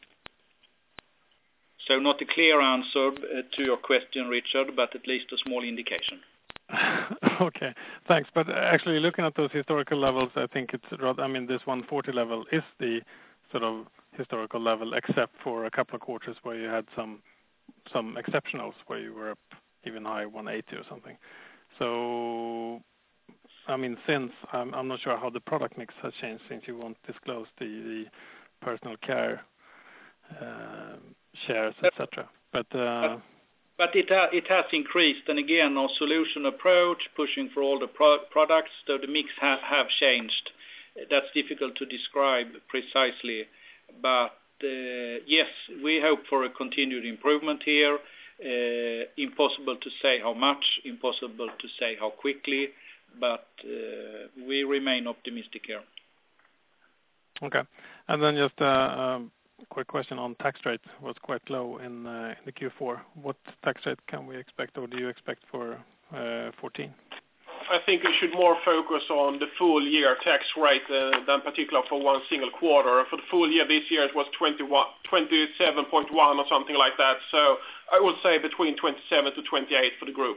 So not a clear answer to your question, Richard, but at least a small indication. Okay, thanks. But actually, looking at those historical levels, I think it's rather, this 140 level is the sort of historical level, except for a couple of quarters where you had some exceptionals where you were up even high 180 or something. So, since I'm not sure how the product mix has changed since you won't disclose the personal care shares, etc. But it has increased, and again, our solution approach, pushing for all the products, so the mix have changed. That's difficult to describe precisely, but yes, we hope for a continued improvement here. Impossible to say how much, impossible to say how quickly, but we remain optimistic here. Okay, and then just a quick question on tax rate. Was quite low in the Q4. What tax rate can we expect, or do you expect for 14? I think we should more focus on the full year tax rate than particular for one single quarter. For the full year this year it was 27.1 or something like that. So I would say between 27 to 28 for the group.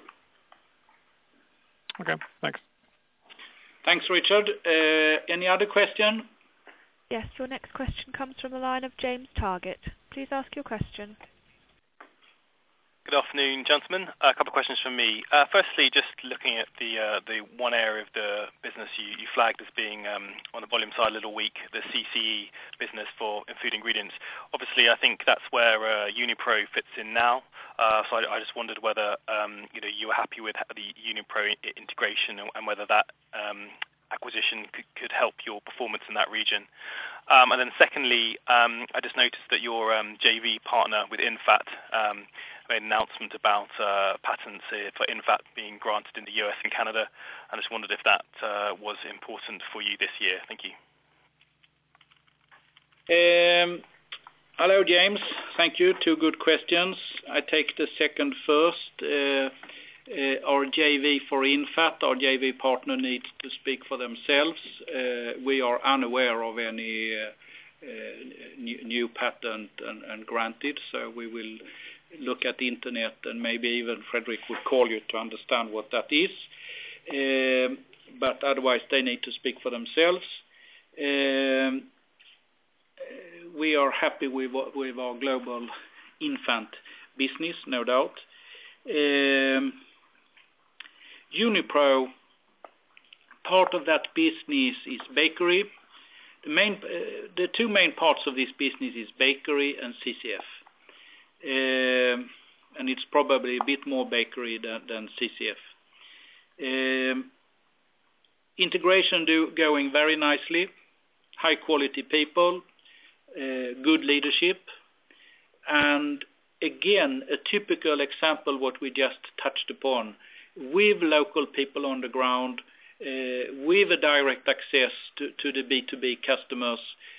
Okay, thanks. Thanks, Richard. Any other question? Yes, your next question comes from the line of James Targett. Please ask your question. Good afternoon, gentlemen. A couple of questions from me. Firstly, just looking at the one area of the business you flagged as being on the volume side a little weak, the CCE business for food ingredients. Obviously, I think that's where Unipro fits in now. So I just wondered whether you were happy with the Unipro integration and whether that acquisition could help your performance in that region. And then secondly, I just noticed that your JV partner with INFAT made an announcement about patents for INFAT being granted in the US and Canada. I just wondered if that was important for you this year. Thank you. Hello, James. Thank you. Two good questions. I take the second first. Our JV for INFAT, our JV partner, needs to speak for themselves. We are unaware of any new patent and granted, so we will look at the internet, and maybe even Frederick would call you to understand what that is. But otherwise, they need to speak for themselves. We are happy with our global infant business, no doubt. Unipro, part of that business is bakery. The two main parts of this business is bakery and CCF. And it's probably a bit more bakery than CCF. Integration going very nicely, high quality people, good leadership, and again, a typical example what we just touched upon, with local people on the ground, with a direct access to the B2B customers,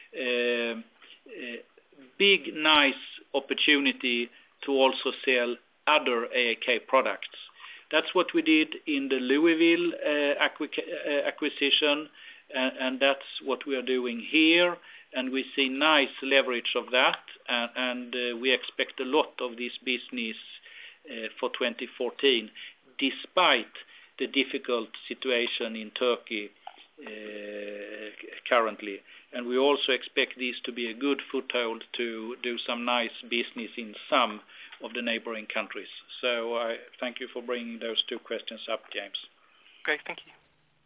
big, nice opportunity to also sell other AAK products. That's what we did in the Louisville acquisition, and that's what we are doing here, and we see nice leverage of that, and we expect a lot of this business for 2014, despite the difficult situation in Turkey currently. And we also expect this to be a good foothold to do some nice business in some of the neighboring countries. So I thank you for bringing those two questions up, James. Okay, thank you.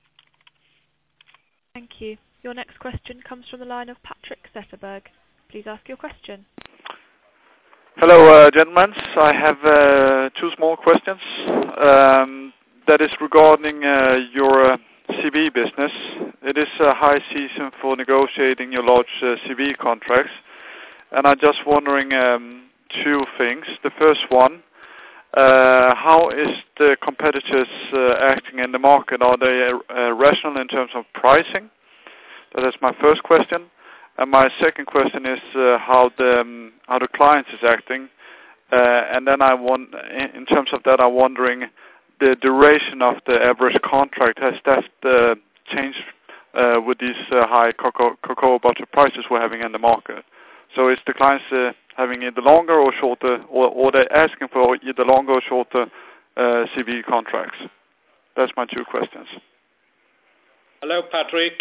Thank you. Your next question comes from the line of Patrick Zetterberg. Please ask your question. Hello, gentlemen. I have two small questions. That is regarding your CV business. It is a high season for negotiating your large CV contracts, and I'm just wondering two things. The first one, how is the competitors acting in the market? Are they rational in terms of pricing? That is my first question. And my second question is how the client is acting. And then in terms of that, I'm wondering the duration of the average contract. Has that changed with these high cocoa butter prices we're having in the market? So is the clients having either longer or shorter, or they're asking for either longer or shorter CV contracts? That's my two questions. Hello, Patrick.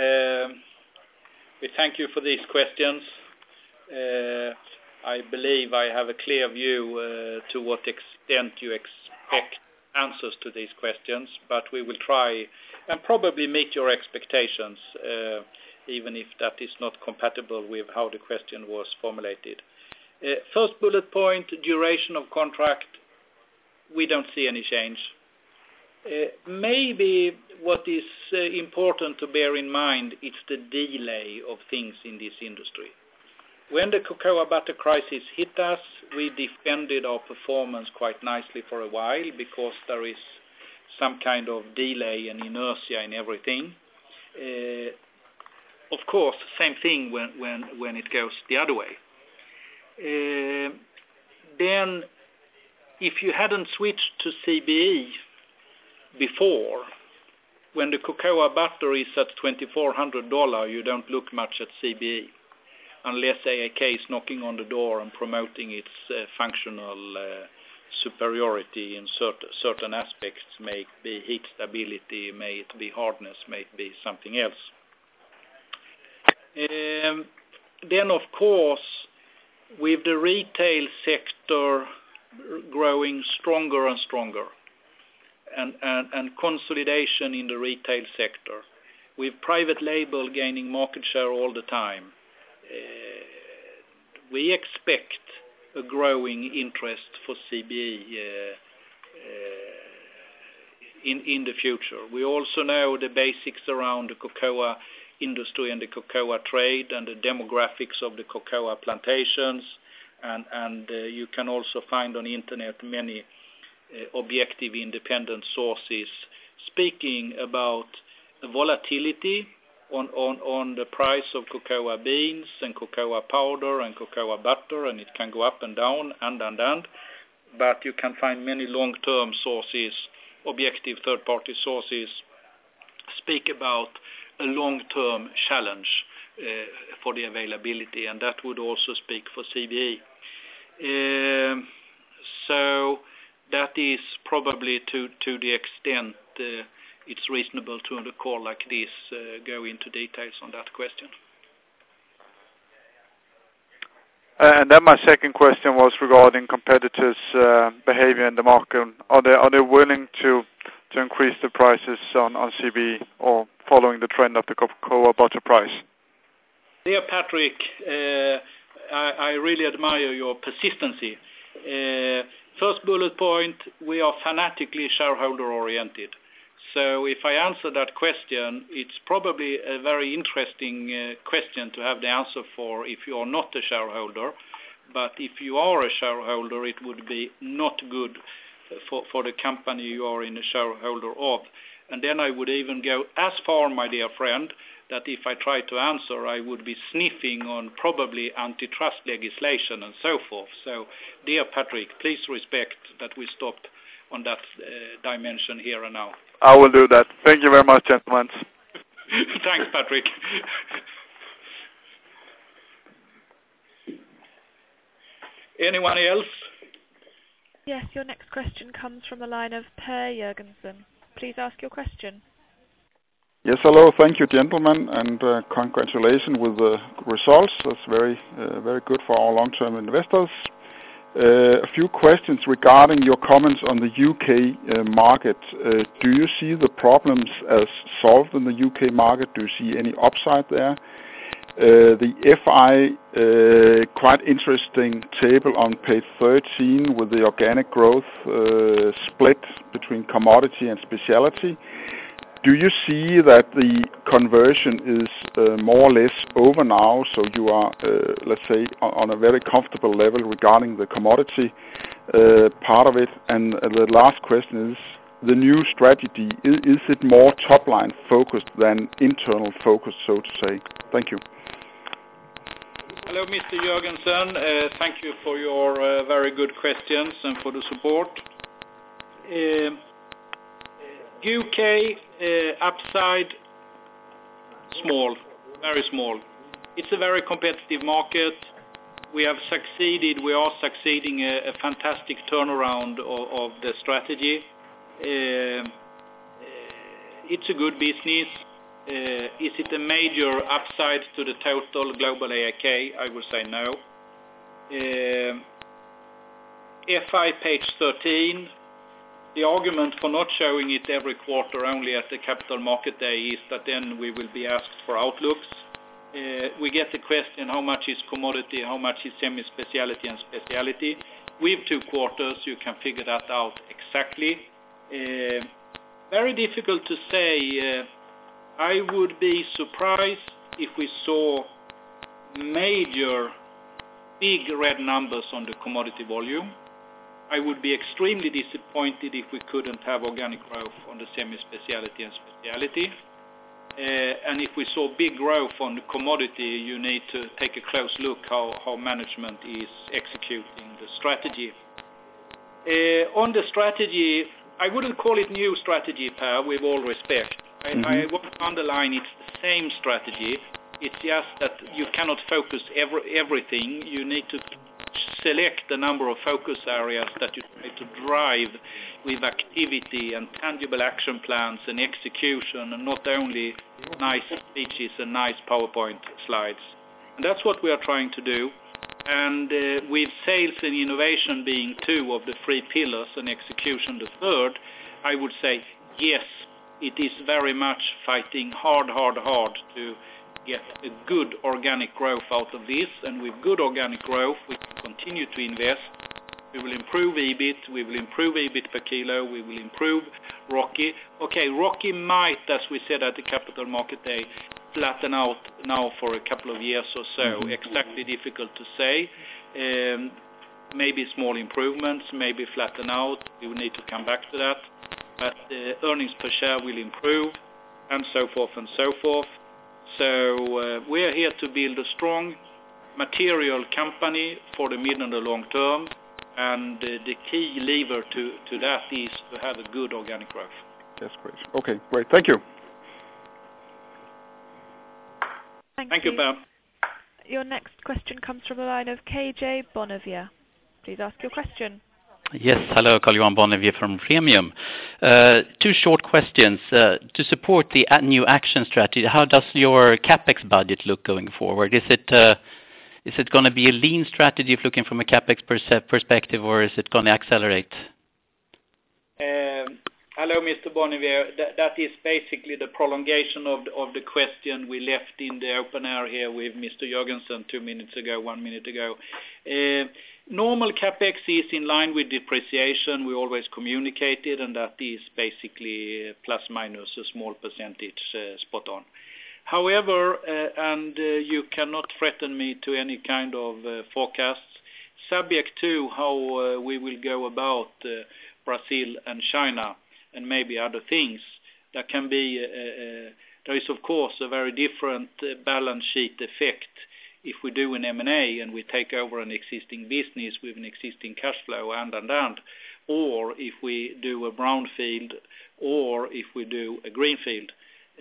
We thank you for these questions. I believe I have a clear view to what extent you expect answers to these questions, but we will try and probably meet your expectations, even if that is not compatible with how the question was formulated. First bullet point, duration of contract, we don't see any change. Maybe what is important to bear in mind is the delay of things in this industry. When the cocoa butter crisis hit us, we defended our performance quite nicely for a while because there is some kind of delay and inertia in everything. Of course, same thing when it goes the other way. Then, if you hadn't switched to CBE before, when the cocoa butter is at $2,400, you don't look much at CBE, unless AAK is knocking on the door and promoting its functional superiority in certain aspects, may it be heat stability, may it be hardness, may it be something else. Then, of course, with the retail sector growing stronger and stronger, and consolidation in the retail sector, with private label gaining market share all the time, we expect a growing interest for CBE in the future. We also know the basics around the cocoa industry and the cocoa trade and the demographics of the cocoa plantations, and you can also find on the internet many objective independent sources speaking about the volatility on the price of cocoa beans and cocoa powder and cocoa butter, and it can go up and down and but you can find many long-term sources, objective third-party sources, speak about a long-term challenge for the availability, and that would also speak for CBE. So that is probably to the extent it's reasonable to, on a call like this, go into details on that question. And then my second question was regarding competitors' behavior in the market. Are they willing to increase the prices on CBE or following the trend of the cocoa butter price? Dear Patrick, I really admire your persistency. First bullet point, we are fanatically shareholder-oriented. So if I answer that question, it's probably a very interesting question to have the answer for if you are not a shareholder. But if you are a shareholder, it would be not good for the company you are in a shareholder of. And then I would even go as far, my dear friend, that if I try to answer, I would be sniffing on probably antitrust legislation and so forth. So, dear Patrick, please respect that we stop on that dimension here and now. I will do that. Thank you very much, gentlemen. Thanks, Patrick. Anyone else? Yes, your next question comes from the line of Per Jørgensen. Please ask your question. Yes, hello. Thank you, gentlemen, and congratulations with the results. That's very good for our long-term investors. A few questions regarding your comments on the UK market. Do you see the problems as solved in the UK market? Do you see any upside there? The FI, quite interesting table on page 13 with the organic growth split between commodity and specialty. Do you see that the conversion is more or less over now, so you are, let's say, on a very comfortable level regarding the commodity part of it? And the last question is, the new strategy, is it more top-line focused than internal focused, so to say? Thank you. Hello, Mr. Jørgensen. Thank you for your very good questions and for the support. UK upside, small, very small. It's a very competitive market. We are succeeding a fantastic turnaround of the strategy. It's a good business. Is it a major upside to the total global AAK? I would say no. FI page 13, the argument for not showing it every quarter only at the Capital Market Day is that then we will be asked for outlooks. We get the question, how much is commodity, how much is semi-speciality and speciality? With 2 quarters, you can figure that out exactly. Very difficult to say. I would be surprised if we saw major big red numbers on the commodity volume. I would be extremely disappointed if we couldn't have organic growth on the semi-speciality and speciality. And if we saw big growth on the commodity, you need to take a close look how management is executing the strategy. On the strategy, I wouldn't call it new strategy, Per, with all respect. I want to underline it's the same strategy. It's just that you cannot focus everything. You need to select the number of focus areas that you try to drive with activity and tangible action plans and execution, and not only nice speeches and nice PowerPoint slides. And that's what we are trying to do. And with sales and innovation being 2 of the 3 pillars and execution the 3rd, I would say yes, it is very much fighting hard to get a good organic growth out of this. And with good organic growth, we can continue to invest. We will improve EBIT, we will improve EBIT per kilo, we will improve ROCE. Okay, ROCE might, as we said at the Capital Market Day, flatten out now for a couple of years or so. Exactly difficult to say. Maybe small improvements, maybe flatten out. We will need to come back to that. But earnings per share will improve, and so forth and so forth. So we are here to build a strong material company for the mid and the long term, and the key lever to that is to have a good organic growth. That's great. Okay, great. Thank you. Thank you, Pam. Your next question comes from the line of KJ Bonnevier. Please ask your question. Yes, hello, Carl-Johan Bonnevier from Premium. 2 short questions. To support the new action strategy, how does your CapEx budget look going forward? Is it going to be a lean strategy if looking from a CapEx perspective, or is it going to accelerate? Hello, Mr. Bonnevier. That is basically the prolongation of the question we left in the open air here with Mr. Jørgensen 1 minute ago. Normal CapEx is in line with depreciation. We always communicated, and that is basically plus minus a small percentage spot on. However, and you cannot threaten me to any kind of forecasts, subject to how we will go about Brazil and China and maybe other things. There can be, there is of course a very different balance sheet effect if we do an M&A and we take over an existing business with an existing cash flow and, or if we do a brownfield, or if we do a greenfield.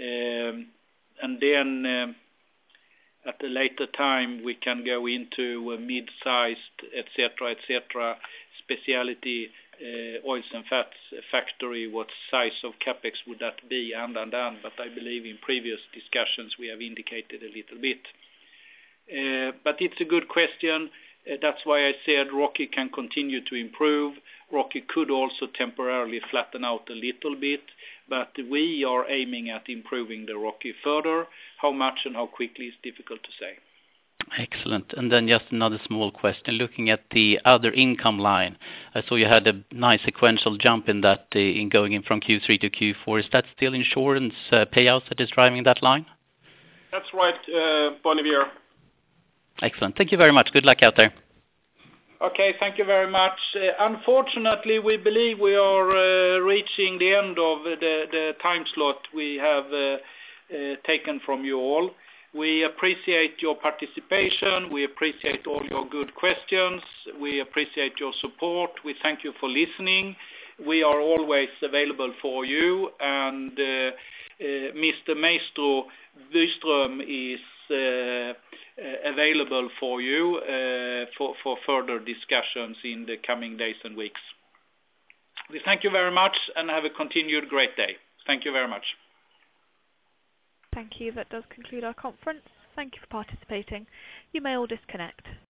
And then at a later time we can go into a mid-sized, etc., specialty oils and fats factory. What size of CapEx would that be? And, but I believe in previous discussions we have indicated a little bit. But it's a good question. That's why I said ROCE can continue to improve. ROCE could also temporarily flatten out a little bit, but we are aiming at improving the ROCE further. How much and how quickly is difficult to say. Excellent. And then just another small question. Looking at the other income line, I saw you had a nice sequential jump in that in going in from Q3 to Q4. Is that still insurance payouts that is driving that line? That's right, Bonnevier. Excellent. Thank you very much. Good luck out there. Okay, thank you very much. Unfortunately, we believe we are reaching the end of the time slot we have taken from you all. We appreciate your participation. We appreciate all your good questions. We appreciate your support. We thank you for listening. We are always available for you, and Mr. Maestro Byström is available for you for further discussions in the coming days and weeks. We thank you very much and have a continued great day. Thank you very much. Thank you. That does conclude our conference. Thank you for participating. You may all disconnect.